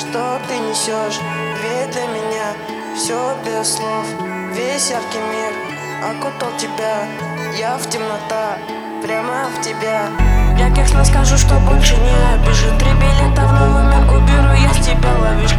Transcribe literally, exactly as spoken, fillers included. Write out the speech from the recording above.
что ты несешь. Ведь для меня все без слов. Весь яркий мир окутал тебя. Я в темнота, прямо в тебя. Я кексно скажу, что больше не обижу. Три билета в новый мир уберу, я с тебя ловлю.